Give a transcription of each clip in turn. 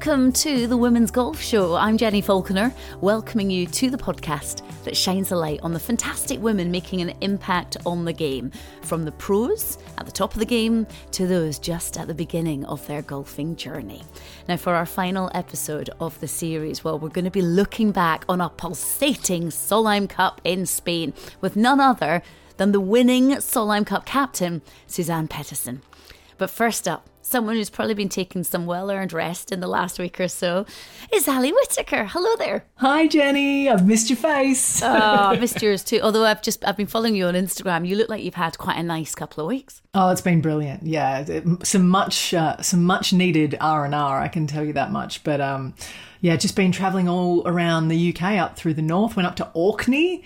Welcome to the Women's Golf Show. I'm Jenny Falconer, welcoming you to the podcast that shines a light on the fantastic women making an impact on the game, from the pros at the top of the game to those just at the beginning of their golfing journey. Now, for our final episode of the series, well, we're going to be looking back on a pulsating Solheim Cup in Spain with none other than the winning Solheim Cup captain, Suzann Pettersen. But first up, someone who's probably been taking some well-earned rest in the last week or so is Ali Whitaker. Hello there. Hi, Jenny. I've missed your face. Oh, I've missed yours too. Although I've been following you on Instagram. You look like you've had quite a nice couple of weeks. Oh, it's been brilliant. Yeah, some much needed R&R. I can tell you that much. But just been travelling all around the UK, up through the north. Went up to Orkney.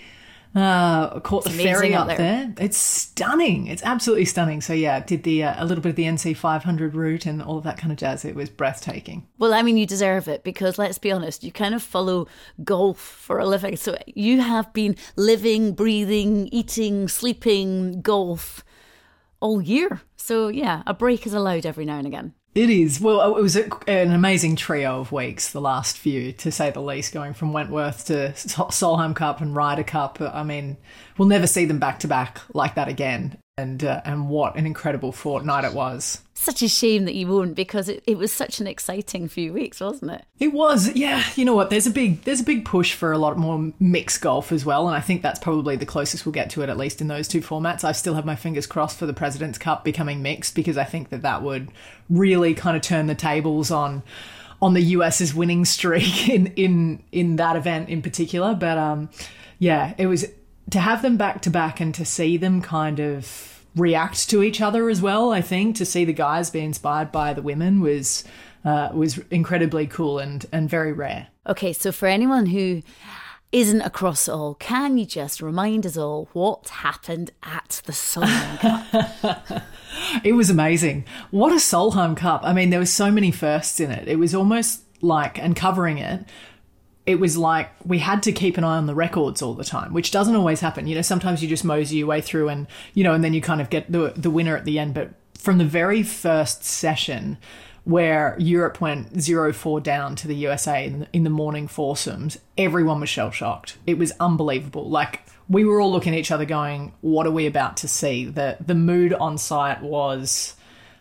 Caught the ferry up there. It's stunning. It's absolutely stunning. So yeah, did a little bit of the NC 500 route and all of that kind of jazz. It was breathtaking. Well, I mean, you deserve it because let's be honest, you kind of follow golf for a living. So you have been living, breathing, eating, sleeping golf all year. So yeah, a break is allowed every now and again. It is. Well, it was an amazing trio of weeks, the last few, to say the least, going from Wentworth to Solheim Cup and Ryder Cup. I mean, we'll never see them back to back like that again. And what an incredible fortnight it was. Such a shame that you won't, because it was such an exciting few weeks, wasn't it? It was, yeah. You know what? There's a big push for a lot more mixed golf as well, and I think that's probably the closest we'll get to it, at least in those two formats. I still have my fingers crossed for the President's Cup becoming mixed, because I think that would really kind of turn the tables on the US's winning streak in that event in particular. But it was to have them back to back and to see them kind of react to each other as well. I think to see the guys be inspired by the women was incredibly cool and very rare. Okay, so for anyone who isn't across it all, can you just remind us all what happened at the Solheim Cup? It was amazing. What a Solheim Cup. I mean, there were so many firsts in it. It was almost like, and covering it was like we had to keep an eye on the records all the time, which doesn't always happen. You know, sometimes you just mosey your way through and then you kind of get the winner at the end. But from the very first session where Europe went 0-4 down to the USA in the morning foursomes, everyone was shell-shocked. It was unbelievable. Like, we were all looking at each other going, what are we about to see? The mood on site was...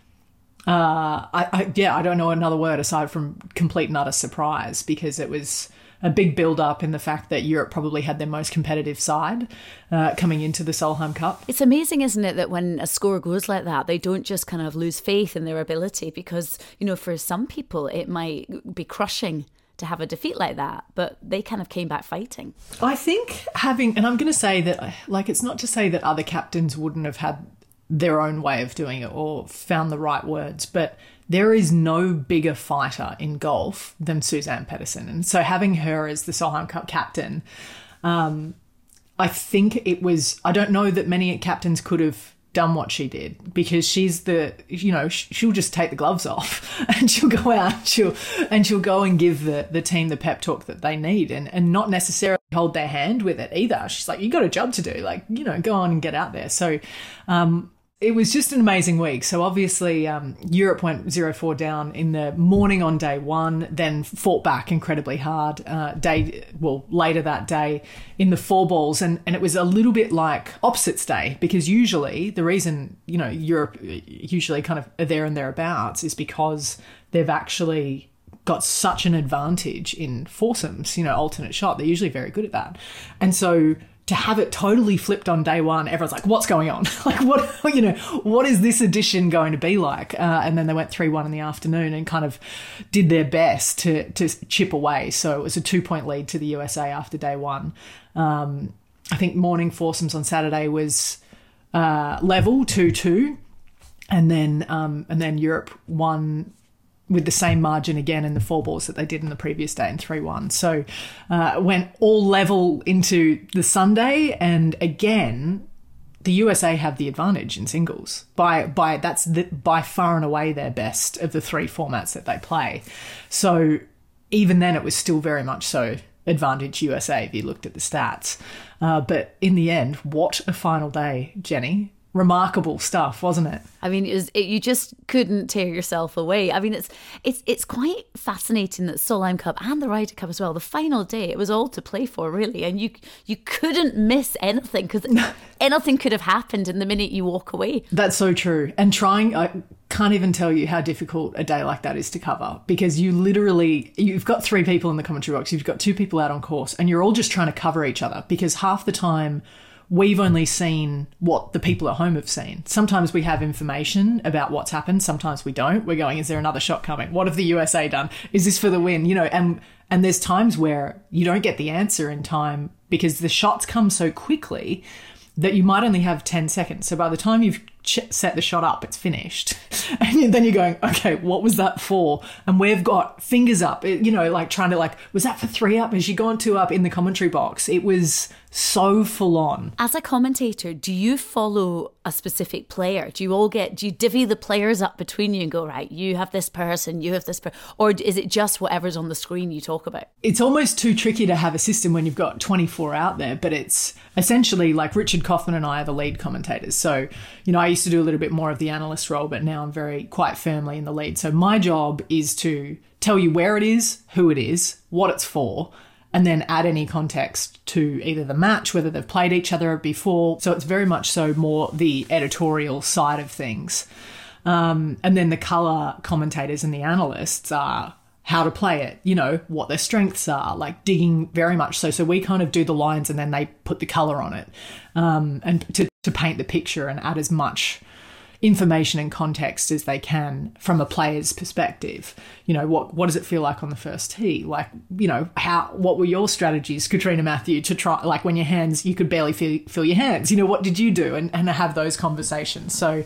I don't know another word aside from complete and utter surprise, because it was a big build-up in the fact that Europe probably had their most competitive side coming into the Solheim Cup. It's amazing, isn't it, that when a score goes like that, they don't just kind of lose faith in their ability, because, for some people it might be crushing to have a defeat like that, but they kind of came back fighting. I think and I'm going to say that, like, it's not to say that other captains wouldn't have had their own way of doing it or found the right words, but there is no bigger fighter in golf than Suzann Pettersen. And so having her as the Solheim Cup captain, I think I don't know that many captains could have done what she did, because she's she'll just take the gloves off and she'll go out and she'll go and give the team the pep talk that they need, and not necessarily hold their hand with it either. She's like, you got a job to do, like, go on and get out there. So it was just an amazing week. So obviously Europe went 0-4 down in the morning on day one, then fought back incredibly hard later that day in the four balls. And it was a little bit like opposites day, because usually the reason, Europe usually kind of are there and thereabouts is because they've actually got such an advantage in foursomes, alternate shot. They're usually very good at that. And so to have it totally flipped on day one, everyone's like, what's going on? Like, what is this edition going to be like? And then they went 3-1 in the afternoon and kind of did their best to chip away. So it was a 2-point lead to the USA after day one. I think morning foursomes on Saturday was level 2-2. And then Europe won with the same margin again in the four balls that they did in the previous day in 3-1. So went all level into the Sunday, and again, the USA have the advantage in singles. That's by far and away their best of the three formats that they play. So even then, it was still very much so advantage USA if you looked at the stats. But in the end, what a final day, Jenny. remarkable stuff, wasn't it? I mean, you just couldn't tear yourself away. I mean, it's quite fascinating that Solheim Cup and the Ryder Cup as well, the final day, it was all to play for, really. And you couldn't miss anything because anything could have happened in the minute you walk away. That's so true. And I can't even tell you how difficult a day like that is to cover, because you've got 3 people in the commentary box, you've got 2 people out on course, and you're all just trying to cover each other, because half the time we've only seen what the people at home have seen. Sometimes we have information about what's happened. Sometimes we don't. We're going, is there another shot coming? What have the USA done? Is this for the win? And there's times where you don't get the answer in time because the shots come so quickly that you might only have 10 seconds. So by the time you've set the shot up, it's finished. And then you're going, okay, what was that for? And we've got fingers up, trying to was that for 3 up? Has she gone 2 up in the commentary box? It was so full on. As a commentator, do you follow a specific player? Do you divvy the players up between you and go, right, you have this person, you have this person, or is it just whatever's on the screen you talk about? It's almost too tricky to have a system when you've got 24 out there, but it's essentially like Richard Kaufman and I are the lead commentators. So, I used to do a little bit more of the analyst role, but now I'm quite firmly in the lead. So my job is to tell you where it is, who it is, what it's for, and then add any context to either the match, whether they've played each other before. So it's very much so more the editorial side of things. And then the colour commentators and the analysts are how to play it, what their strengths are, digging very much so. So we kind of do the lines and then they put the colour on it, and to paint the picture and add as much information and context as they can from a player's perspective. What does it feel like on the first tee? What were your strategies, Katrina Matthew, to try, when your hands, you could barely feel your hands, what did you do? And have those conversations. So,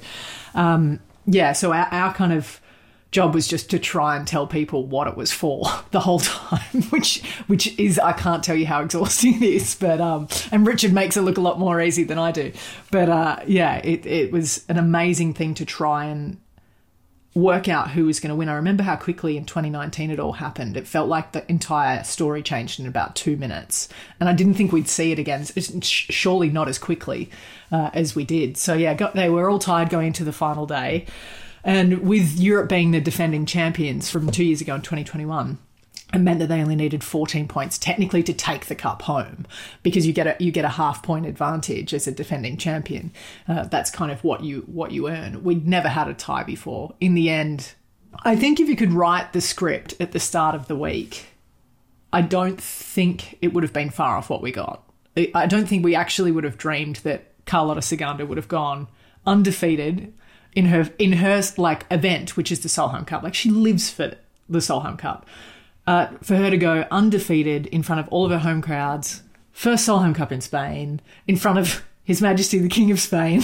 so our kind of job was just to try and tell people what it was for the whole time, which is, I can't tell you how exhausting it is, but and Richard makes it look a lot more easy than I do, but it was an amazing thing to try and work out who was going to win. I remember how quickly in 2019 it all happened. It felt like the entire story changed in about 2 minutes, and I didn't think we'd see it again, surely not as quickly as we did. So they were all tired going into the final day. And with Europe being the defending champions from 2 years ago in 2021, it meant that they only needed 14 points technically to take the cup home, because you get a half-point advantage as a defending champion. That's kind of what you earn. We'd never had a tie before. In the end, I think if you could write the script at the start of the week, I don't think it would have been far off what we got. I don't think we actually would have dreamed that Carlota Ciganda would have gone undefeated in her event, which is the Solheim Cup. She lives for the Solheim Cup. For her to go undefeated in front of all of her home crowds, first Solheim Cup in Spain, in front of His Majesty the King of Spain,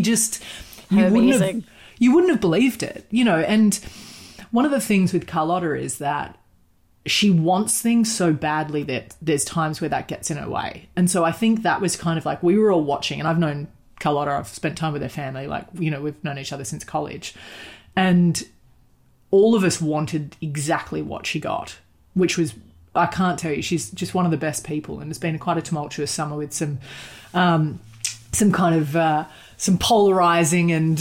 you wouldn't have believed it, And one of the things with Carlota is that she wants things so badly that there's times where that gets in her way. And so I think that was kind of we were all watching, and I've known Carlota, I've spent time with her family, we've known each other since college, and all of us wanted exactly what she got, which was, I can't tell you, she's just one of the best people, and it's been quite a tumultuous summer with some polarizing and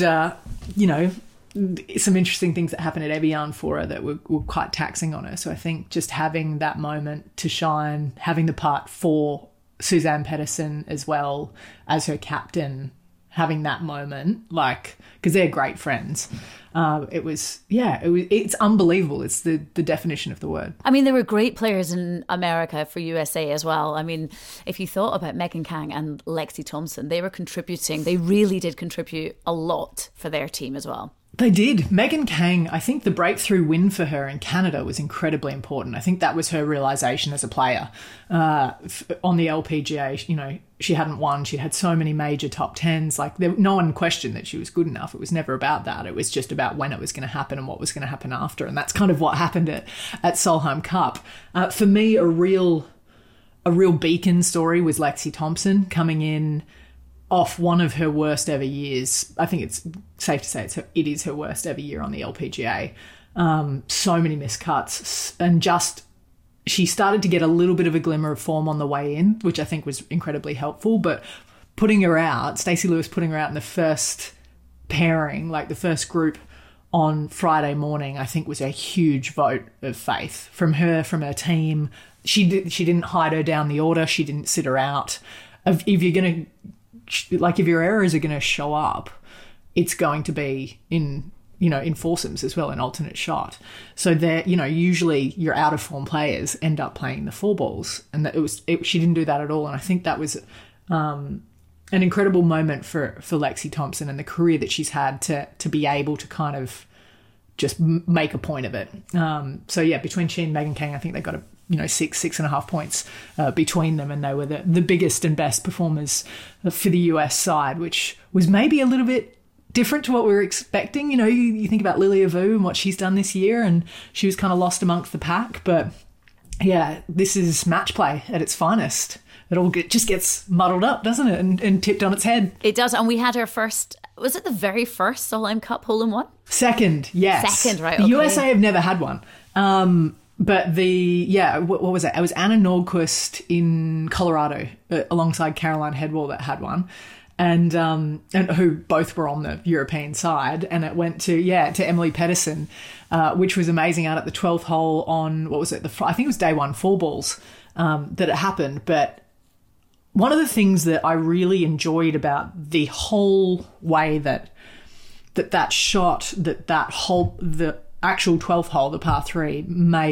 some interesting things that happened at Evian for her that were quite taxing on her. So I think just having that moment to shine, having the part for Suzanne Pedersen as well as her captain, having that moment, because they're great friends. It's unbelievable. It's the definition of the word. I mean, there were great players in America for USA as well. I mean, if you thought about Megan Kang and Lexi Thompson, they really did contribute a lot for their team as well. They did. Megan Kang, I think the breakthrough win for her in Canada was incredibly important. I think that was her realisation as a player on the LPGA. She hadn't won. She'd had so many major top tens. No one questioned that she was good enough. It was never about that. It was just about when it was going to happen and what was going to happen after. And that's kind of what happened at Solheim Cup. For me, a real beacon story was Lexi Thompson coming in off one of her worst ever years. I think it's safe to say it is her worst ever year on the LPGA. So many missed cuts, and she started to get a little bit of a glimmer of form on the way in, which I think was incredibly helpful. But putting her out, Stacey Lewis putting her out in the first pairing, like the first group on Friday morning, I think was a huge vote of faith from her, from her team. She didn't hide her down the order. She didn't sit her out. If you're going to, like, if your errors are going to show up, it's going to be in foursomes as well, in alternate shot. So that, usually your out of form players end up playing the four balls, and she didn't do that at all. And I think that was an incredible moment for Lexi Thompson and the career that she's had to be able to kind of just make a point of it. So yeah, between she and Megan Kang, I think they got 6.5 points between them, and they were the biggest and best performers for the US side, which was maybe a little bit different to what we were expecting. You think about Lilia Vu and what she's done this year, and she was kind of lost amongst the pack. But yeah, this is match play at its finest. It all just gets muddled up, doesn't it, and tipped on its head. It does, and we had our first, was it the very first Solheim Cup hole-in-one? Second, yes. Second, right, The okay. USA have never had one. But what was it? It was Anna Nordquist in Colorado alongside Caroline Headwall that had one. And who both were on the European side, and it went to Emily Pedersen, which was amazing, out at the 12th hole on, what was it, I think it was day one, four balls, that it happened. But one of the things that I really enjoyed about the whole way that shot, that hole, the actual 12th hole, the par 3,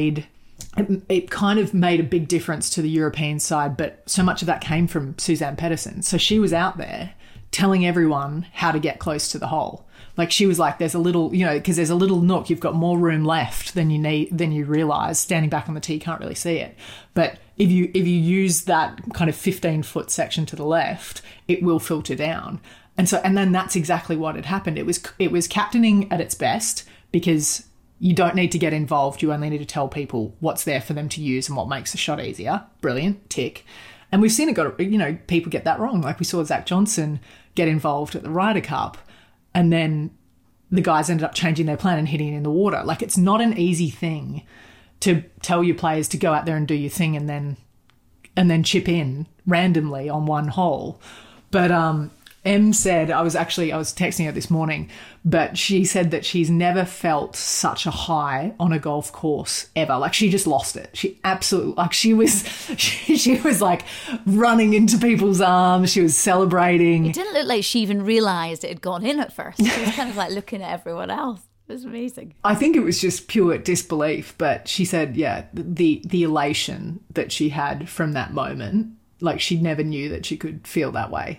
it kind of made a big difference to the European side, but so much of that came from Suzanne Pedersen. So she was out there telling everyone how to get close to the hole. Like, she was like, there's a little, because there's a little nook, you've got more room left than you realise. Standing back on the tee, you can't really see it. But if you use that kind of 15-foot section to the left, it will filter down. And then that's exactly what had happened. It was captaining at its best, because you don't need to get involved. You only need to tell people what's there for them to use and what makes the shot easier. Brilliant, tick. And we've seen it people get that wrong. Like, we saw Zach Johnson get involved at the Ryder Cup, and then the guys ended up changing their plan and hitting it in the water. Like, it's not an easy thing to tell your players to go out there and do your thing and then chip in randomly on one hole. But Em said, I was texting her this morning, but she said that she's never felt such a high on a golf course ever. Like, she just lost it. She absolutely, like, she was like running into people's arms. She was celebrating. It didn't look like she even realised it had gone in at first. She was kind of like looking at everyone else. It was amazing. I think it was just pure disbelief, but she said, the elation that she had from that moment, like, she never knew that she could feel that way.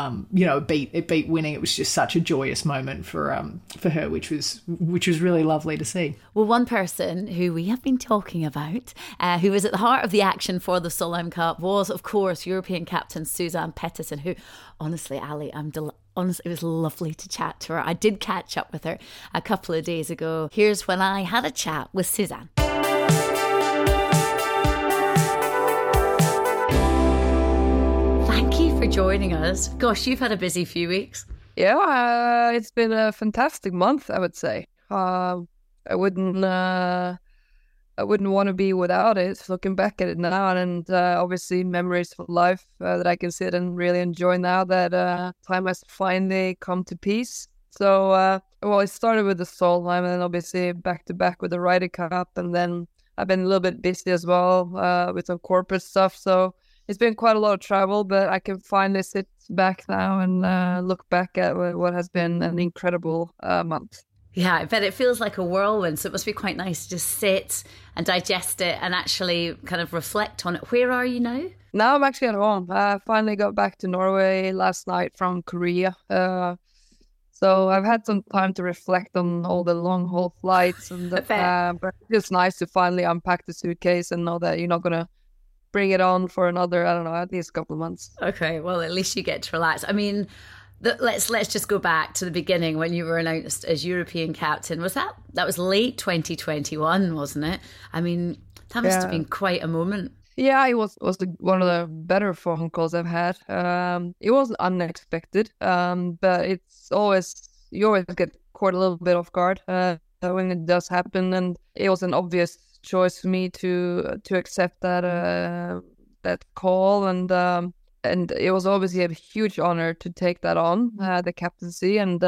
It beat winning. It was just such a joyous moment for her, which was really lovely to see. Well, one person who we have been talking about, who was at the heart of the action for the Solheim Cup, was, of course, European captain Suzanne Pettersen, who, honestly, Ali, honestly, it was lovely to chat to her. I did catch up with her a couple of days ago. Here's when I had a chat with Suzanne. For joining us. Gosh, you've had a busy few weeks. Yeah, it's been a fantastic month, I would say. I wouldn't want to be without it. Looking back at it now, and obviously memories of life that I can sit and really enjoy now that time has finally come to peace. So, it started with the Solheim, and then obviously back to back with the Ryder Cup, and then I've been a little bit busy as well with some corporate stuff. So it's been quite a lot of travel, but I can finally sit back now and look back at what has been an incredible month. Yeah, I bet it feels like a whirlwind, so it must be quite nice to just sit and digest it and actually kind of reflect on it. Where are you now? Now I'm actually at home. I finally got back to Norway last night from Korea. So I've had some time to reflect on all the long-haul flights. But it's nice to finally unpack the suitcase and know that you're not going to bring it on for another, I don't know, at least a couple of months. Okay, well, at least you get to relax. I mean, let's just go back to the beginning when you were announced as European captain. That was late 2021, wasn't it? I mean, that must have been quite a moment. Yeah, it was one of the better phone calls I've had. It wasn't unexpected, but you always get caught a little bit off guard when it does happen, and it was an obvious choice for me to accept that call, and and it was obviously a huge honor to take that on, the captaincy. And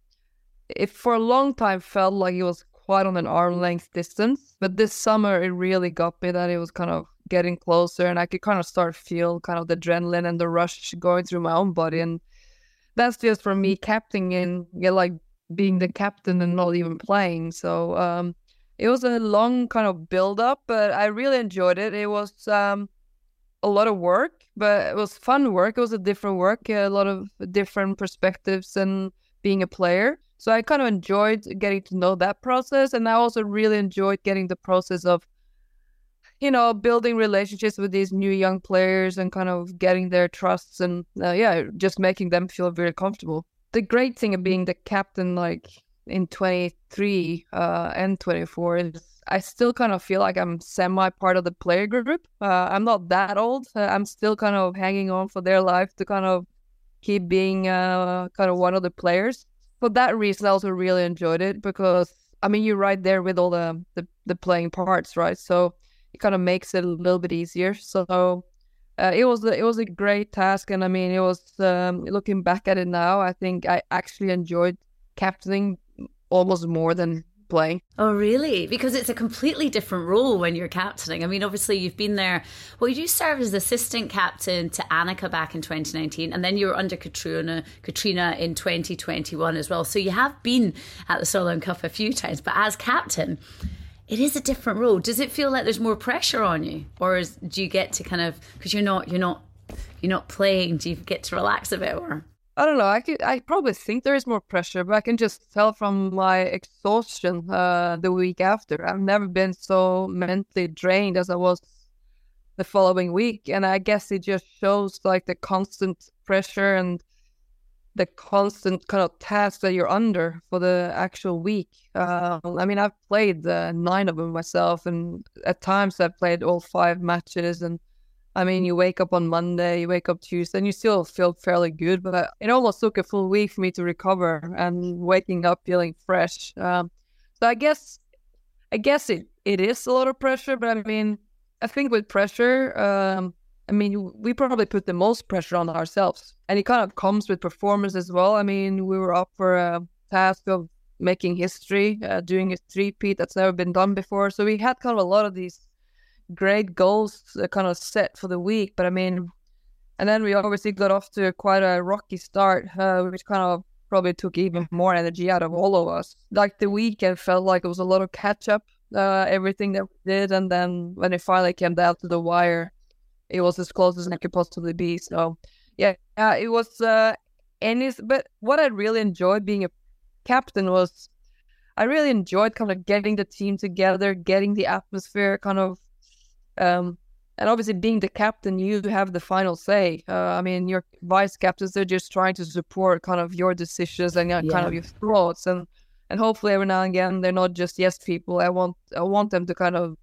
it for a long time felt like it was quite on an arm length distance. But this summer, it really got me that it was kind of getting closer, and I could kind of start feel kind of the adrenaline and the rush going through my own body. And that's just for me captaining and like being the captain and not even playing. So it was a long kind of build up, but I really enjoyed it. It was a lot of work, but it was fun work. It was a different work, a lot of different perspectives and being a player. So I kind of enjoyed getting to know that process. And I also really enjoyed getting the process of, you know, building relationships with these new young players and kind of getting their trusts and just making them feel very comfortable. The great thing of being the captain, like in 23 and 24, is I still kind of feel like I'm semi part of the player group. I'm not that old. I'm still kind of hanging on for their life to kind of keep being kind of one of the players. For that reason, I also really enjoyed it because, I mean, you're right there with all the playing parts, right? So it kind of makes it a little bit easier. So it was a great task. And I mean, it was, looking back at it now, I think I actually enjoyed captaining almost more than playing. Oh, really? Because it's a completely different role when you're captaining. I mean, obviously you've been there. Well, you served as assistant captain to Annika back in 2019, and then you were under Katrina in 2021 as well. So you have been at the Solheim Cup a few times, but as captain, it is a different role. Does it feel like there's more pressure on you, or do you get to kind of, because you're not playing, do you get to relax a bit? Or I don't know. I probably think there is more pressure, but I can just tell from my exhaustion the week after. I've never been so mentally drained as I was the following week, and I guess it just shows like the constant pressure and the constant kind of task that you're under for the actual week. I mean, I've played 9 of them myself, and at times I've played all 5 matches. And I mean, you wake up on Monday, you wake up Tuesday, and you still feel fairly good. But it almost took a full week for me to recover and waking up feeling fresh. So I guess it is a lot of pressure. But I mean, I think with pressure, I mean, we probably put the most pressure on ourselves. And it kind of comes with performance as well. I mean, we were up for a task of making history, doing a three-peat that's never been done before. So we had kind of a lot of these great goals kind of set for the week. But I mean, and then we obviously got off to quite a rocky start, which kind of probably took even more energy out of all of us. Like the weekend felt like it was a lot of catch-up, everything that we did. And then when it finally came down to the wire, it was as close as it could possibly be. So yeah, it was but what I really enjoyed being a captain was I really enjoyed kind of getting the team together, getting the atmosphere kind of, and obviously being the captain, you have the final say. I mean, your vice captains, they're just trying to support kind of your decisions and kind of your thoughts. And hopefully every now and again, they're not just yes people. I want them to kind of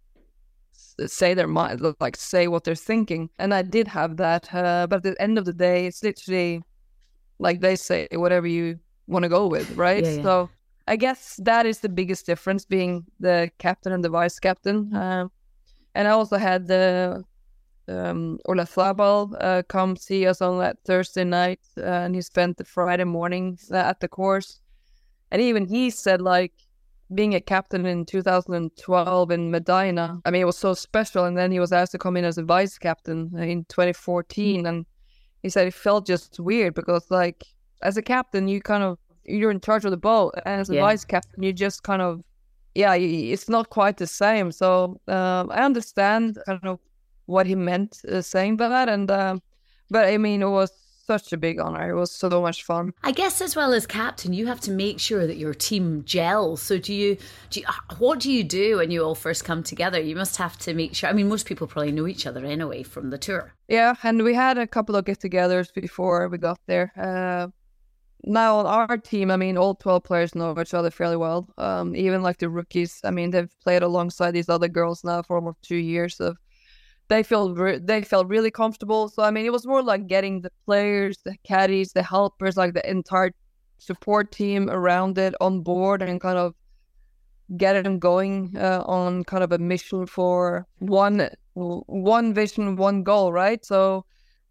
say their mind, like say what they're thinking. And I did have that. But at the end of the day, it's literally like they say whatever you want to go with, right? Yeah. So I guess that is the biggest difference, being the captain and the vice captain. And I also had the Ola Flabal come see us on that Thursday night, and he spent the Friday morning at the course. And even he said, like, being a captain in 2012 in Medina, I mean, it was so special. And then he was asked to come in as a vice captain in 2014. And he said it felt just weird because, like, as a captain, you're in charge of the boat. And as a vice captain, you just kind of, it's not quite the same. So I understand kind of what he meant saying by that. And but I mean, it was such a big honor. It was so much fun. I guess as well as captain, you have to make sure that your team gels. So what do you do when you all first come together? You must have to make sure. I mean, most people probably know each other anyway from the tour. Yeah, and we had a couple of get-togethers before we got there. Now on our team, I mean, all 12 players know each other fairly well. Even like the rookies, I mean, they've played alongside these other girls now for almost 2 years. So they felt really comfortable. So I mean, it was more like getting the players, the caddies, the helpers, like the entire support team around it on board, and kind of get them going on kind of a mission for one vision, one goal, right? So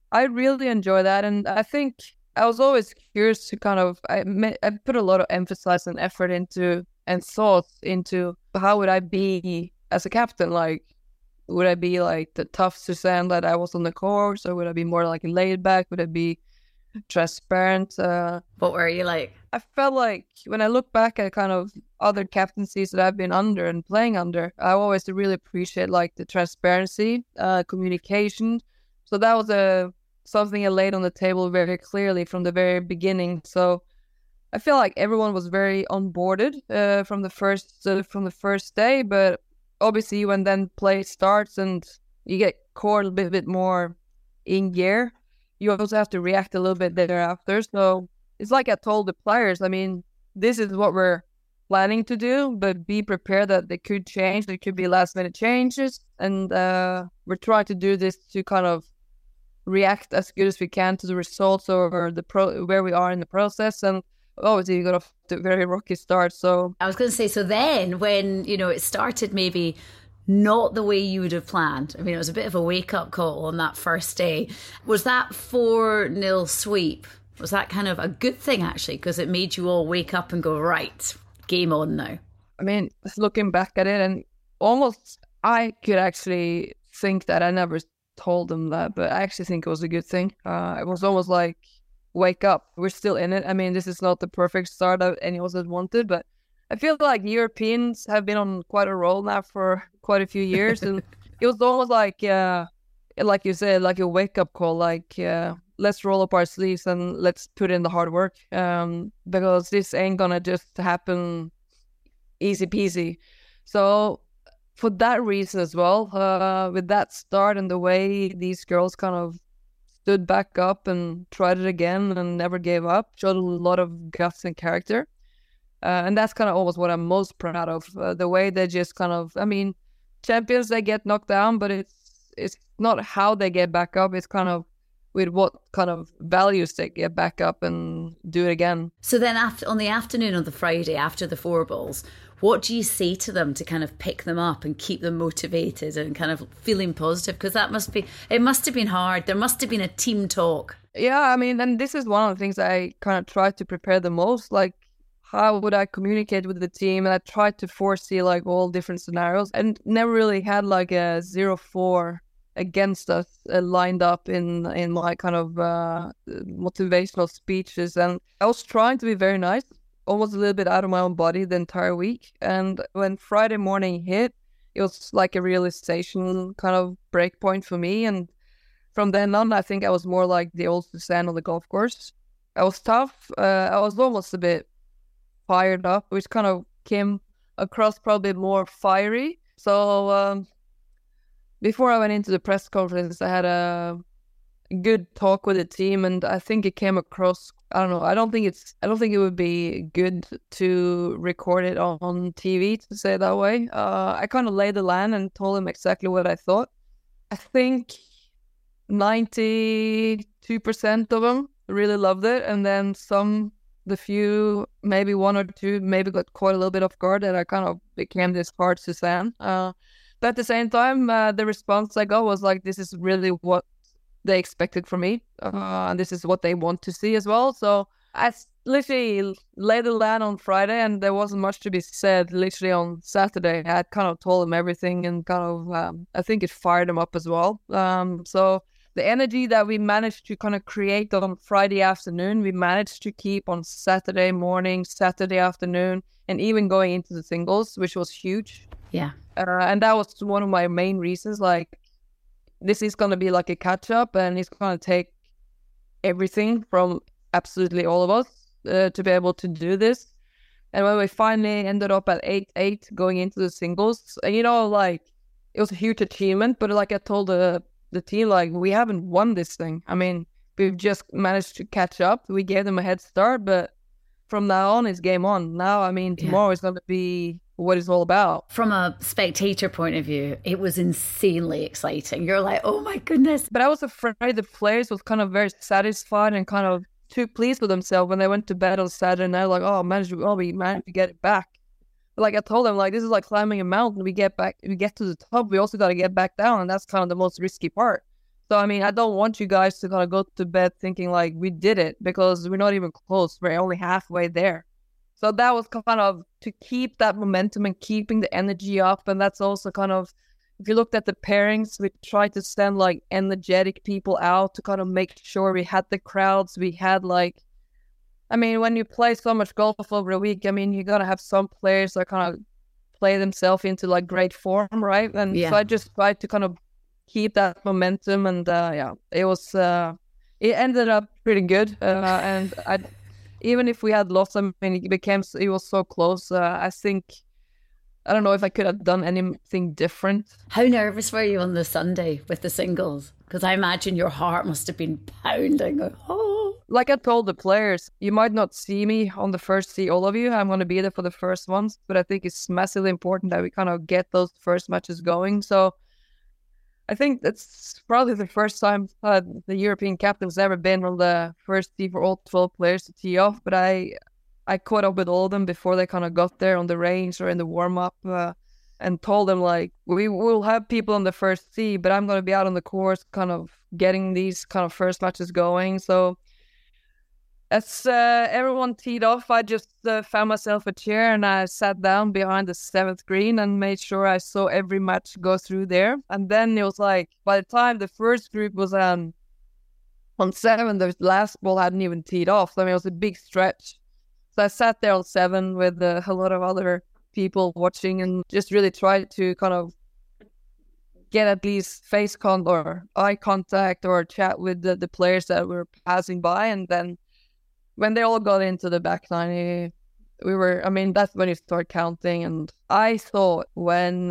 I really enjoy that. And I think I was always curious to kind of, I put a lot of emphasis and effort into and thoughts into how would I be as a captain? Like, would I be like the tough Suzanne that I was on the course, or would I be more like laid back? Would I be transparent? What were you like? I felt like when I look back at kind of other captaincies that I've been under and playing under, I always really appreciate like the transparency, communication. So that was something I laid on the table very clearly from the very beginning. So I feel like everyone was very onboarded from the first day, but obviously when then play starts and you get caught a bit more in gear, you also have to react a little bit thereafter. So it's like I told the players, I mean, this is what we're planning to do, but be prepared that they could change. There could be last minute changes, and we're trying to do this to kind of react as good as we can to the results or where we are in the process. And obviously you got off to a very rocky start. So I was going to say, so then when, you know, it started maybe not the way you would have planned. I mean, it was a bit of a wake-up call on that first day. Was that 4-0 sweep? Was that kind of a good thing, actually, because it made you all wake up and go, right, game on now? I mean, looking back at it, and almost I could actually think that I never told them that, but I actually think it was a good thing. It was almost like, wake up, we're still in it. I mean, this is not the perfect start that any of us had wanted, but I feel like Europeans have been on quite a roll now for quite a few years, and it was almost like you said, like a wake-up call, like let's roll up our sleeves and let's put in the hard work, because this ain't gonna just happen easy peasy. So for that reason as well, with that start and the way these girls kind of stood back up and tried it again and never gave up, showed a lot of guts and character. And that's kind of almost what I'm most proud of. The way they just kind of, I mean, champions, they get knocked down, but it's not how they get back up. It's kind of with what kind of values they get back up and do it again. So then on the afternoon of the Friday, after the 4 balls, what do you say to them to kind of pick them up and keep them motivated and kind of feeling positive? Because it must have been hard. There must have been a team talk. Yeah, I mean, and this is one of the things I kind of tried to prepare the most. Like, how would I communicate with the team? And I tried to foresee like all different scenarios, and never really had like a 0-4 against us lined up in my kind of motivational speeches. And I was trying to be very nice, almost a little bit out of my own body the entire week. And when Friday morning hit, it was like a realization kind of break point for me. And from then on, I think I was more like the old Suzanne on the golf course. I was tough. I was almost a bit fired up, which kind of came across probably more fiery. So before I went into the press conference, I had a good talk with the team, and I think it came across, I don't know, I don't think it would be good to record it on TV, to say it that way. I kind of laid the land and told them exactly what I thought. I think 92% of them really loved it, and then the few, maybe 1 or 2, maybe got caught a little bit off guard, and I kind of became this hard Suzanne. But at the same time, the response I got was like, this is really what they expected from me, and this is what they want to see as well. So I literally laid the land on Friday, and there wasn't much to be said. Literally on Saturday, I had kind of told them everything, and kind of I think it fired them up as well. So the energy that we managed to kind of create on Friday afternoon, we managed to keep on Saturday morning, Saturday afternoon, and even going into the singles, which was huge. Yeah. And that was one of my main reasons. Like, this is going to be like a catch up, and it's going to take everything from absolutely all of us to be able to do this. And when we finally ended up at 8-8 going into the singles, and like, it was a huge achievement, but like I told the team, like, we haven't won this thing. I mean, we've just managed to catch up. We gave them a head start, but from now on, it's game on. Now, I mean, tomorrow is going to be what it's all about. From a spectator point of view, it was insanely exciting. You're like, oh my goodness. But I was afraid the players was kind of very satisfied and kind of too pleased with themselves when they went to bed on Saturday night, like, we managed to get it back. But like I told them, like, this is like climbing a mountain. We get to the top, we also got to get back down, and that's kind of the most risky part. So, I mean, I don't want you guys to kind of go to bed thinking like we did it, because we're not even close. We're only halfway there. So that was kind of to keep that momentum and keeping the energy up. And that's also kind of, if you looked at the pairings, we tried to send like energetic people out to kind of make sure we had the crowds. We had like, I mean, when you play so much golf over a week, I mean, you got to have some players that kind of play themselves into like great form, right? And so I just tried to kind of keep that momentum, and it was it ended up pretty good, and even if we had lost, I mean, it was so close. I think, I don't know if I could have done anything different. How nervous were you on the Sunday with the singles? Because I imagine your heart must have been pounding. Like I told the players, you might not see me on the first tee, all of you. I'm going to be there for the first ones, but I think it's massively important that we kind of get those first matches going. So I think that's probably the first time the European captain's ever been on the first tee for all 12 players to tee off. But I caught up with all of them before they kind of got there on the range or in the warm-up, and told them, like, we will have people on the first tee, but I'm going to be out on the course kind of getting these kind of first matches going. So as everyone teed off, I just found myself a chair and I sat down behind the 7th green and made sure I saw every match go through there. And then it was like, by the time the first group was on 7, the last ball hadn't even teed off. So, I mean, it was a big stretch. So I sat there on 7 with a lot of other people watching and just really tried to kind of get at least face contact or eye contact or chat with the players that were passing by. And then when they all got into the back nine, that's when you start counting. And I thought when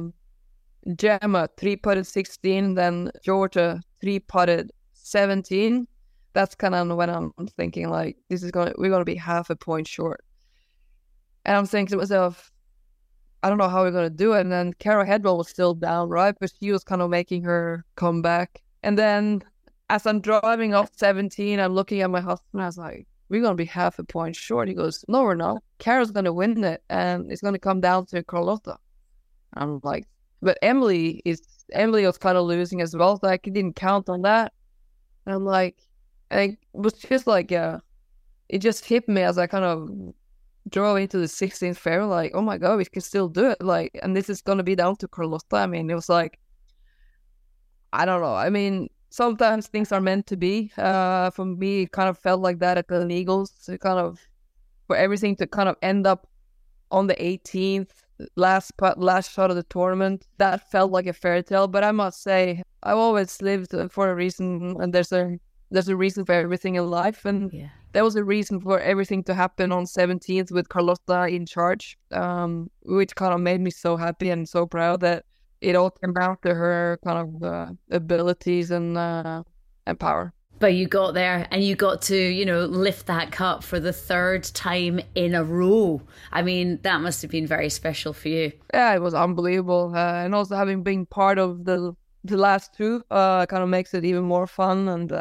Gemma 3-putted 16, then Georgia 3-putted 17, that's kind of when I'm thinking, like, we're going to be half a point short. And I'm thinking to myself, I don't know how we're going to do it. And then Cara Hedwell was still down, right? But she was kind of making her comeback. And then as I'm driving off 17, I'm looking at my husband. I was like, we're going to be half a point short. He goes, no, we're not. Cara's going to win it. And it's going to come down to Carlotta. I'm like, but Emily was kind of losing as well. So I didn't count on that. And I'm like, and it was just like, it just hit me as I kind of drove into the 16th fairway, like, oh my God, we can still do it. Like, and this is going to be down to Carlotta. I mean, it was like, I don't know. I mean, sometimes things are meant to be. For me, it kind of felt like that at the Eagles. So kind of, for everything to kind of end up on the 18th, last shot of the tournament, that felt like a fairy tale. But I must say, I've always lived for a reason, and there's a reason for everything in life, and there was a reason for everything to happen on 17th with Carlotta in charge, which kind of made me so happy and so proud that it all came down to her kind of abilities and power. But you got there and you got to, lift that cup for the 3rd time in a row. I mean, that must have been very special for you. Yeah, it was unbelievable. And also having been part of the last 2 kind of makes it even more fun. And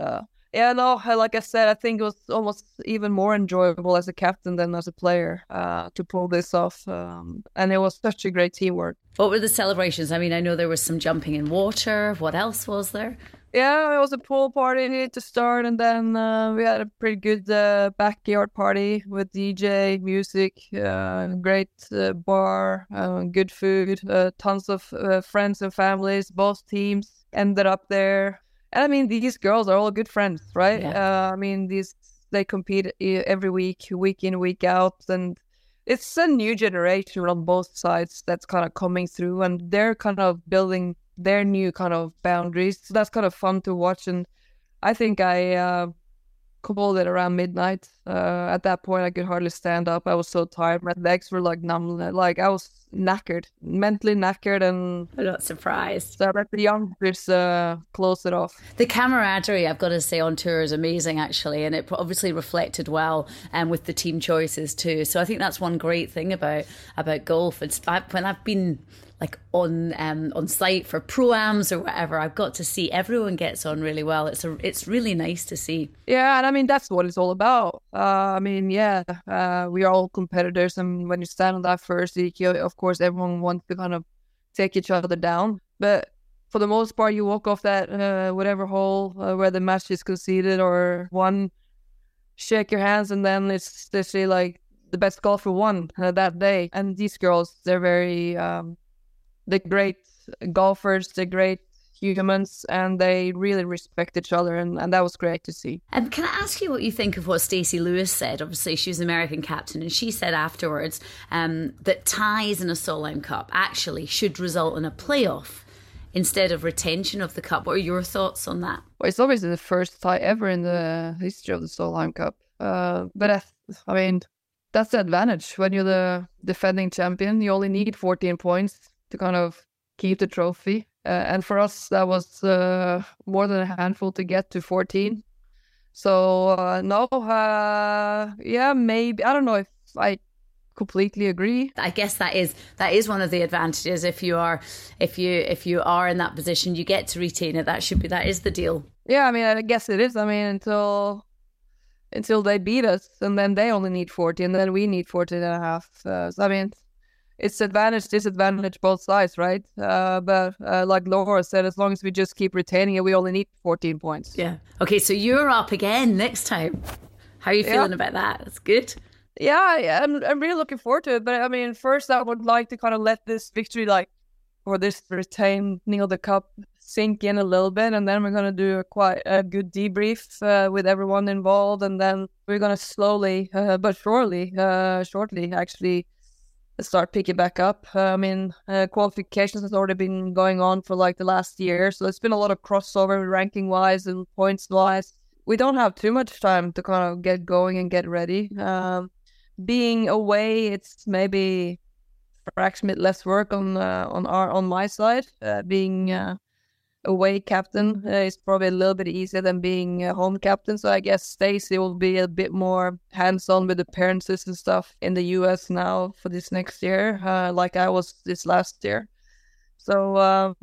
like I said, I think it was almost even more enjoyable as a captain than as a player to pull this off. And it was such a great teamwork. What were the celebrations? I mean, I know there was some jumping in water. What else was there? Yeah, it was a pool party to start, and then we had a pretty good backyard party with DJ, music, great bar, good food, tons of friends and families. Both teams ended up there. And I mean, these girls are all good friends, right? Yeah. I mean, they compete every week in, week out. And it's a new generation on both sides that's kind of coming through, and they're kind of building their new kind of boundaries. So that's kind of fun to watch. And I think I called it around midnight. At that point, I could hardly stand up. I was so tired. My legs were like numb. Like I was knackered, mentally knackered. And I'm not surprised. So I let the youngsters close it off. The camaraderie, I've got to say, on tour is amazing, actually. And it obviously reflected well with the team choices too. So I think that's one great thing about golf. It's when I've been like on site for pro-ams or whatever, I've got to see everyone gets on really well. It's really nice to see. Yeah, and I mean, that's what it's all about. We are all competitors, and when you stand on that first tee, of course, everyone wants to kind of take each other down. But for the most part, you walk off that whatever hole where the match is conceded or won, shake your hands, and then it's literally like the best golfer won that day. And these girls, they're they're great golfers, they're great humans, and they really respect each other, and that was great to see. Can I ask you what you think of what Stacey Lewis said? Obviously, she was American captain, and she said afterwards that ties in a Solheim Cup actually should result in a playoff instead of retention of the cup. What are your thoughts on that? Well, it's obviously the first tie ever in the history of the Solheim Cup. But I mean, that's the advantage. When you're the defending champion, you only need 14 points to kind of keep the trophy. And for us, that was more than a handful to get to 14. So, yeah, maybe. I don't know if I completely agree. I guess that is one of the advantages. If you are in that position, you get to retain it. That is the deal. Yeah, I mean, I guess it is. I mean, until they beat us, and then they only need 40, and then we need 14 and a half. So, I mean, it's advantage, disadvantage, both sides, right? But like Laura said, as long as we just keep retaining it, we only need 14 points. Yeah. Okay, so you're up again next time. How are you feeling about that? That's good. Yeah, I'm really looking forward to it. But I mean, first I would like to kind of let this victory, or this retaining of the cup, sink in a little bit, and then we're going to do quite a good debrief with everyone involved, and then we're going to slowly but shortly actually start picking back up. I mean, qualifications has already been going on for like the last year, so it's been a lot of crossover ranking wise and points wise. We don't have too much time to kind of get going and get ready. Being away, it's maybe fraction less work on my side. Being away captain is probably a little bit easier than being home captain. So I guess Stacey will be a bit more hands-on with appearances and stuff in the US now for this next year, like I was this last year. So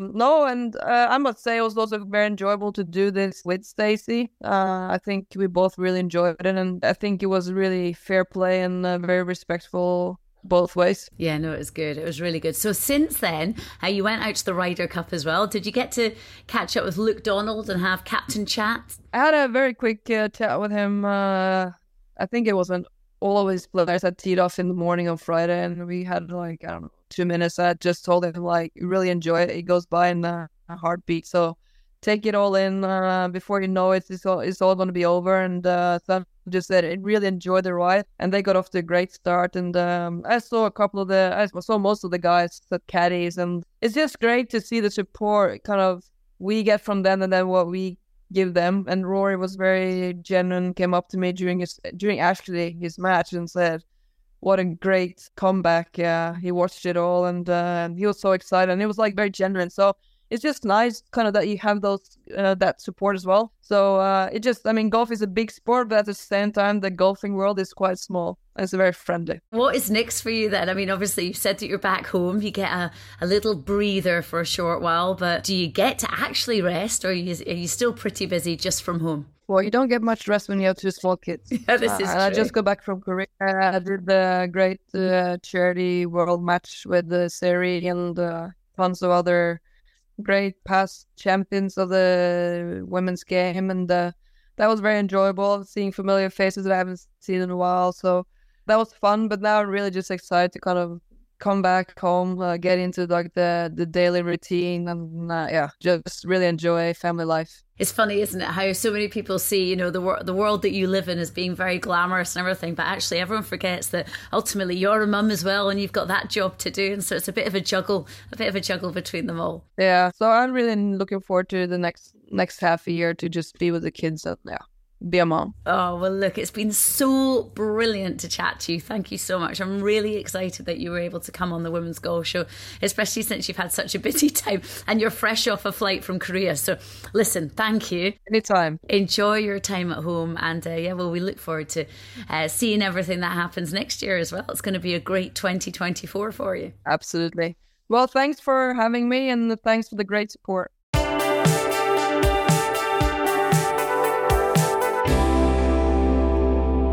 I must say it was also very enjoyable to do this with Stacey. I think we both really enjoyed it, and I think it was really fair play and very respectful both ways. Yeah, no, it was good. It was really good. So since then, you went out to the Ryder Cup as well. Did you get to catch up with Luke Donald and have captain chat? I had a very quick chat with him. I think it was when all of his players had teed off in the morning on Friday, and we had 2 minutes. I just told him really enjoy it. It goes by in a heartbeat. So take it all in. Before you know it, it's all going to be over. And so I just said I really enjoyed the ride, and they got off to a great start. And I saw most of the guys at caddies, and it's just great to see the support kind of we get from them, and then what we give them. And Rory was very genuine. Came up to me during actually his match and said, "What a great comeback!" He watched it all, and he was so excited, and it was very genuine. So it's just nice kind of that you have those that support as well. So golf is a big sport, but at the same time, the golfing world is quite small. It's very friendly. What is next for you then? I mean, obviously you said that you're back home. You get a little breather for a short while, but do you get to actually rest, or are you still pretty busy just from home? Well, you don't get much rest when you have 2 small kids. Yeah, this is true. I just got back from Korea. I did the great charity world match with the Seri and tons of other great past champions of the women's game, and that was very enjoyable, seeing familiar faces that I haven't seen in a while. So that was fun, but now I'm really just excited to kind of come back home, get into the daily routine, and just really enjoy family life. It's funny, isn't it, how so many people see, the world that you live in as being very glamorous and everything, but actually everyone forgets that ultimately you're a mum as well, and you've got that job to do, and so it's a bit of a juggle between them all. Yeah, so I'm really looking forward to the next half a year to just be with the kids and be a mom. Oh, well, look, it's been so brilliant to chat to you. Thank you so much. I'm really excited that you were able to come on the Women's Golf Show, especially since you've had such a busy time and you're fresh off a flight from Korea. So listen, thank you. Anytime. Enjoy your time at home, and we look forward to seeing everything that happens next year as well. It's going to be a great 2024 for you. Absolutely. Well, thanks for having me, and thanks for the great support.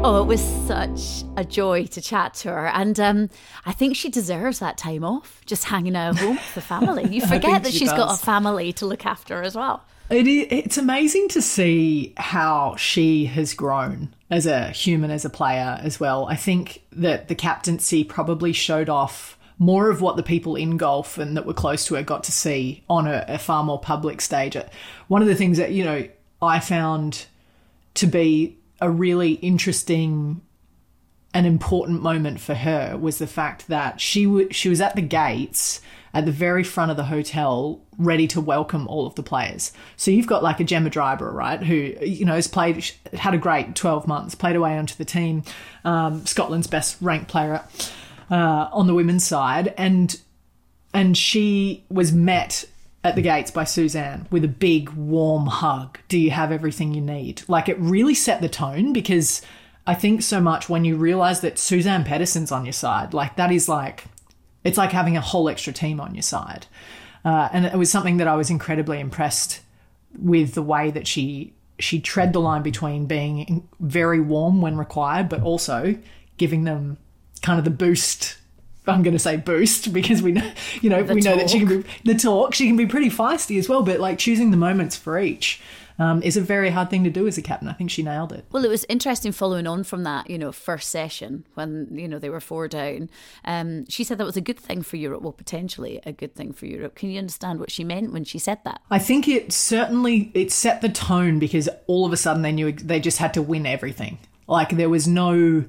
Oh, it was such a joy to chat to her. And I think she deserves that time off, just hanging out at home with the family. You forget that she's got a family to look after as well. It's amazing to see how she has grown as a human, as a player as well. I think that the captaincy probably showed off more of what the people in golf and that were close to her got to see on a far more public stage. One of the things that, I found to be a really interesting and important moment for her was the fact that she was at the gates at the very front of the hotel ready to welcome all of the players. So you've got like a Gemma Driver, right, who, has had a great 12 months, played away onto the team, Scotland's best ranked player on the women's side. And she was met at the gates by Suzanne with a big, warm hug. Do you have everything you need? Like, it really set the tone, because I think so much when you realise that Suzanne Pedersen's on your side, like that is like, it's like having a whole extra team on your side. And it was something that I was incredibly impressed with, the way that she tread the line between being very warm when required, but also giving them kind of the boost. I'm going to say boost because we know, we know that she can be the talk. She can be pretty feisty as well, but like choosing the moments for each is a very hard thing to do as a captain. I think she nailed it. Well, it was interesting following on from that, first session when, they were 4 down. She said that was a good thing for Europe. Well, potentially a good thing for Europe. Can you understand what she meant when she said that? I think it set the tone, because all of a sudden they knew they just had to win everything. Like there was no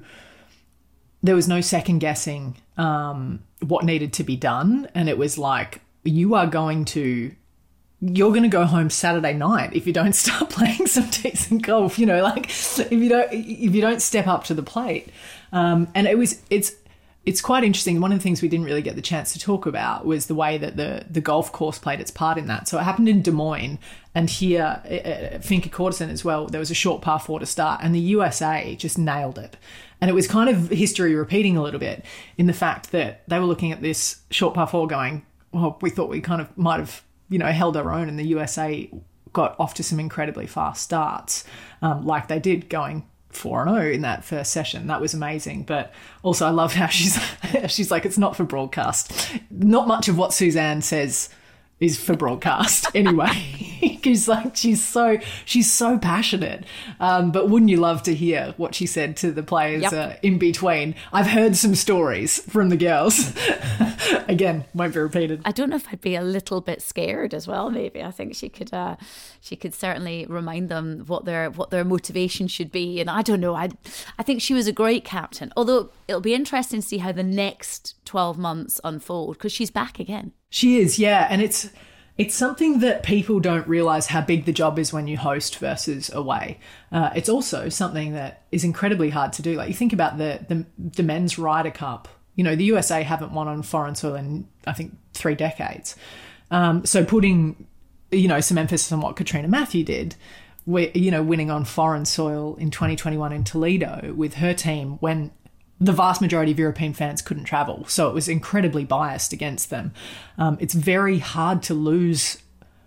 second guessing what needed to be done. And it was like, you're going to go home Saturday night if you don't start playing some decent golf, if you don't step up to the plate. And it's quite interesting. One of the things we didn't really get the chance to talk about was the way that the golf course played its part in that. So it happened in Des Moines, and here at Finca Courtesan as well, there was a short par 4 to start, and the USA just nailed it. And it was kind of history repeating a little bit in the fact that they were looking at this short par 4 going, well, we thought we kind of might have, held our own, and the USA got off to some incredibly fast starts, like they did, going 4-0 in that first session. That was amazing. But also I loved how she's like, it's not for broadcast. Not much of what Suzanne says is for broadcast anyway, because like she's so passionate. But wouldn't you love to hear what she said to the players in between? I've heard some stories from the girls. Again, won't be repeated. I don't know if I'd be a little bit scared as well. Maybe I think she could certainly remind them what their motivation should be. And I don't know. I think she was a great captain. Although it'll be interesting to see how the next 12 months unfold, because she's back again. She is, yeah. And it's something that people don't realise how big the job is when you host versus away. It's also something that is incredibly hard to do. Like you think about the men's Ryder Cup. The USA haven't won on foreign soil in, I think, 3 decades. So putting, some emphasis on what Katrina Matthew did, winning on foreign soil in 2021 in Toledo with her team when the vast majority of European fans couldn't travel. So it was incredibly biased against them. It's very hard to lose,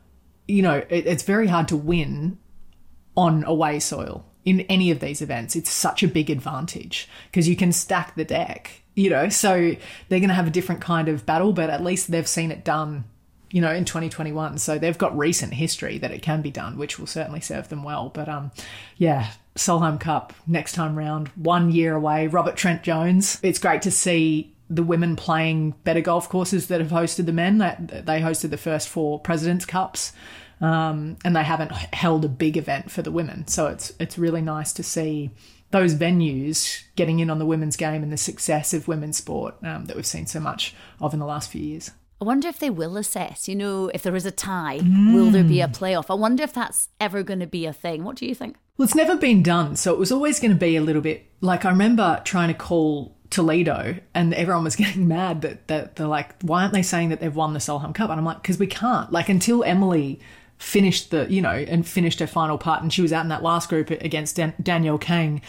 it's very hard to win on away soil in any of these events. It's such a big advantage because you can stack the deck, so they're going to have a different kind of battle, but at least they've seen it done, in 2021. So they've got recent history that it can be done, which will certainly serve them well. But Solheim Cup next time round, 1 year away. Robert Trent Jones. It's great to see the women playing better golf courses that have hosted the men. That they hosted the first 4 Presidents' Cups, and they haven't held a big event for the women. So it's really nice to see those venues getting in on the women's game and the success of women's sport that we've seen so much of in the last few years. I wonder if they will assess, if there is a tie, will there be a playoff? I wonder if that's ever going to be a thing. What do you think? Well, it's never been done, so it was always going to be a little bit like, I remember trying to call Toledo and everyone was getting mad that they're like, why aren't they saying that they've won the Solheim Cup? And I'm like, because we can't. Like, until Emily finished and finished her final part, and she was out in that last group against Danielle Kang,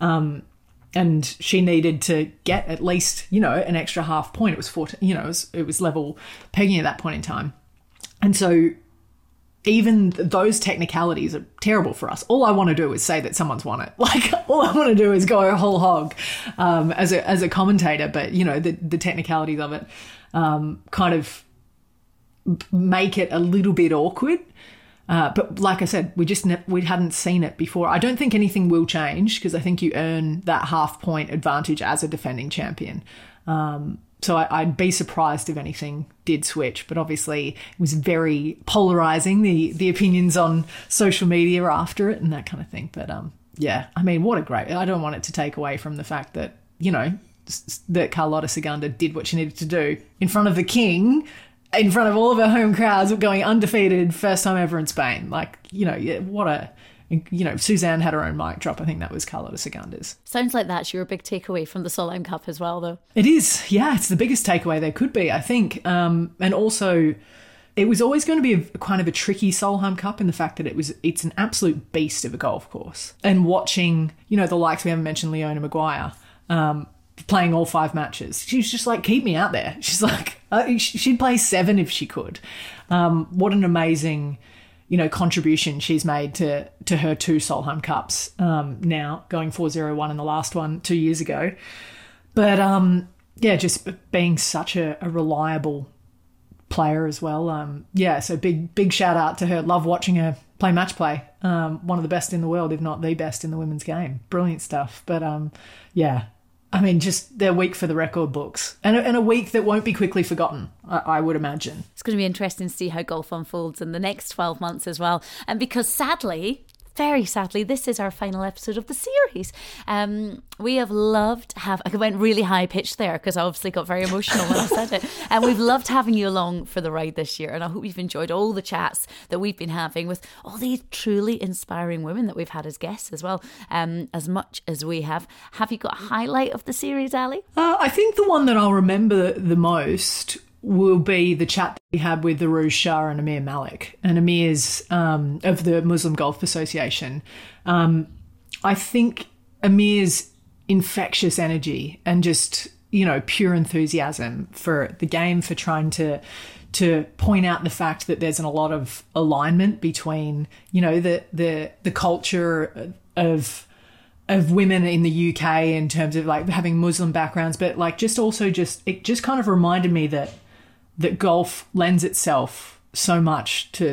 and she needed to get at least, an extra half point. It was 14, it was level pegging at that point in time. And so even those technicalities are terrible for us. All I want to do is say that someone's won it. Like, all I want to do is go whole hog as a commentator. But, you know, the technicalities of it kind of make it a little bit awkward. But like I said, we hadn't seen it before. I don't think anything will change because I think you earn that half-point advantage as a defending champion. So I'd be surprised if anything did switch. But obviously, it was very polarizing, the opinions on social media after it and that kind of thing. But yeah, I mean, what a great... I don't want it to take away from the fact that, you know, that Carlota Segunda did what she needed to do in front of the king, in front of all of her home crowds, going undefeated, first time ever in Spain. Like, you know, what a... You know, Suzanne had her own mic drop. I think that was Carlota Segunda's. Sounds like that's your big takeaway from the Solheim Cup as well, though. It is. Yeah, it's the biggest takeaway there could be, I think. And also, it was always going to be kind of a tricky Solheim Cup in the fact that it's an absolute beast of a golf course. And watching, you know, the likes, we haven't mentioned Leona Maguire, playing all 5 matches. She was just like, keep me out there. She's like, she'd play 7 if she could. What an amazing... you know, contribution she's made to her 2 Solheim Cups now, going 4-0-1 in the last one 2 years ago. But, yeah, just being such a reliable player as well. Yeah, so big shout out to her. Love watching her play match play. One of the best in the world, if not the best in the women's game. Brilliant stuff. But, yeah, I mean, just they're a week for the record books and a week that won't be quickly forgotten, I would imagine. It's going to be interesting to see how golf unfolds in the next 12 months as well. And because sadly, very sadly, this is our final episode of the series. We have loved I went really high pitched there because I obviously got very emotional when I said it. And we've loved having you along for the ride this year. And I hope you've enjoyed all the chats that we've been having with all these truly inspiring women that we've had as guests as well, as much as we have. Have you got a highlight of the series, Ali? I think the one that I'll remember the most will be the chat that we had with Arouj Shah and Amir Malik. And Amir's of the Muslim Golf Association. I think Amir's infectious energy and just, you know, pure enthusiasm for the game, for trying to point out the fact that there's a lot of alignment between, you know, the culture of women in the UK in terms of like having Muslim backgrounds, but like it just kind of reminded me that golf lends itself so much to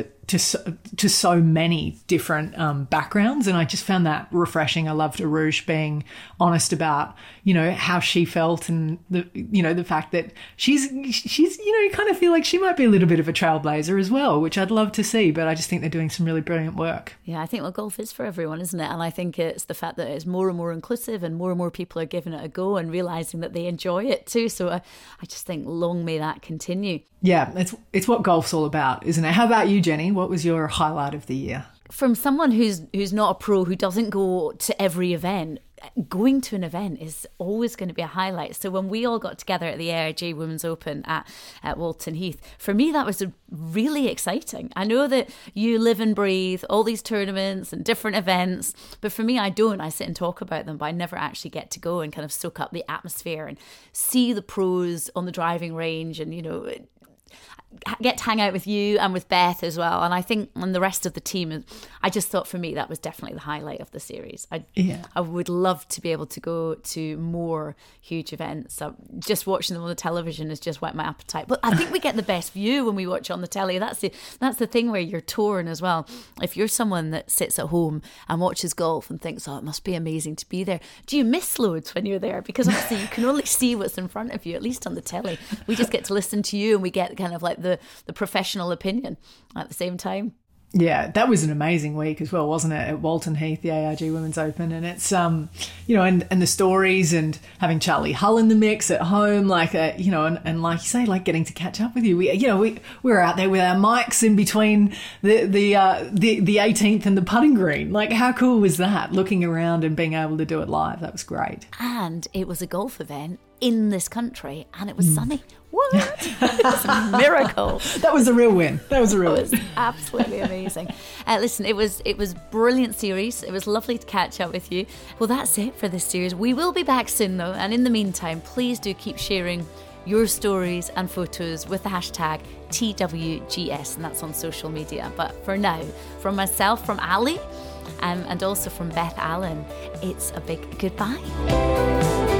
so many different backgrounds, and I just found that refreshing. I loved Arouj being honest about, you know, how she felt and the fact that she's you know, kind of feel like she might be a little bit of a trailblazer as well, which I'd love to see, but I just think they're doing some really brilliant work. Yeah, I think golf is for everyone, isn't it? And I think it's the fact that it's more and more inclusive and more people are giving it a go and realising that they enjoy it too. So I just think long may that continue. Yeah, it's what golf's all about, isn't it? How about you, Jenny? What was your highlight of the year? From someone who's not a pro, who doesn't go to every event, going to an event is always going to be a highlight. So when we all got together at the AIG Women's Open at Walton Heath, for me that was really exciting. I know that you live and breathe all these tournaments and different events, but for me I don't. I sit and talk about them, but I never actually get to go and kind of soak up the atmosphere and see the pros on the driving range and, you know, get to hang out with you and with Beth as well, and I think and the rest of the team. I just thought for me that was definitely the highlight of the series. I would love to be able to go to more huge events. Just watching them on the television has just whet my appetite, but I think we get the best view when we watch on the telly. That's the thing where you're torn as well. If you're someone that sits at home and watches golf and thinks, oh, it must be amazing to be there, do you miss loads when you're there? Because obviously you can only see what's in front of you, at least on the telly. We just get to listen to you and we get kind of like the professional opinion at the same time. Yeah, that was an amazing week as well, wasn't it? At Walton Heath, the AIG Women's Open, and it's you know, and the stories and having Charlie Hull in the mix at home, like you know, and like you say, like getting to catch up with you. We were out there with our mics in between the 18th and the putting green. Like, how cool was that? Looking around and being able to do it live, that was great. And it was a golf event in this country, and it was sunny. What? It was a miracle. That was a real win. That was a real win. It was absolutely amazing. Listen, it was brilliant series. It was lovely to catch up with you. Well, that's it for this series. We will be back soon though, and in the meantime, please do keep sharing your stories and photos with the hashtag TWGS, and that's on social media. But for now, from myself, from Ali, and also from Beth Allen, it's a big goodbye.